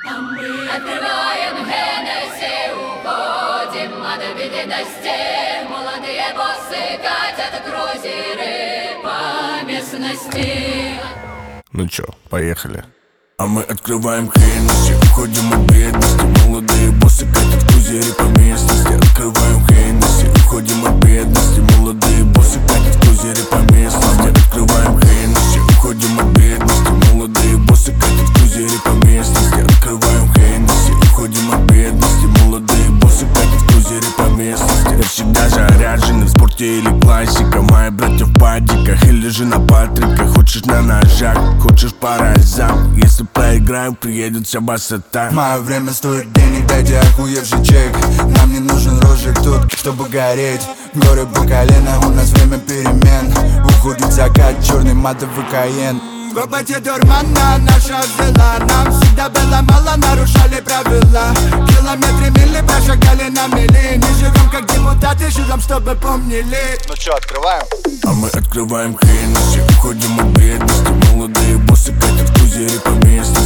Открываем Хеннесси, уходим от видимости. Молодые боссы катят крузеры по местности. Ну чё, поехали. А мы открываем Хеннесси, уходим от бедности. Молодые боссы катят крузеры по местности. Открываем Хеннесси, уходим от бедности. Молодые боссы катят крузеры по местности. Открываем Хеннесси, уходим от бедности. Молодые боссы катят крузеры по местности. Открываем Хеннесси, уходим от бедности. Молодые боссы катят крузеры по местности. Я всегда заряженный в спорте или классика. Мои братья в падиках или же на патриках. Хочешь на ножах, хочешь по разам. Если проиграем, приедет вся басота. Мое время стоит денег, дайте охуевший чек. Нам не нужен розжиг тут, чтобы гореть. Горы по колено, у нас время перемен. Уходит закат, черный матовый каен. В работе дурмана наша взяла. Нам всегда было мало, нарушали правила. Километры мили прошагали на мили. Не живем как депутаты, живем, чтобы помнили. Ну чё, открываем? А мы открываем Хеннесси, уходим от бедности. Молодые боссы катят крузеры по местности.